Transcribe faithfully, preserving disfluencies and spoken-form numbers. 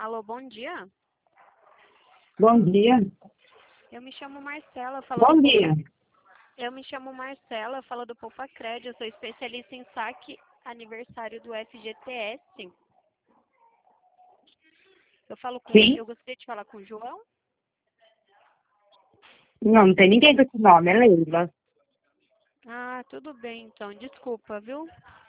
Alô, bom dia. Bom dia. Eu me chamo Marcela, falo Bom do dia. Eu me chamo Marcela, falo do Poupa Crédito, eu sou especialista em saque aniversário do F G T S. Eu falo com, Sim? eu gostaria de falar com o João. Não, não tem ninguém com esse nome, é Leila. Ah, tudo bem, então, desculpa, viu?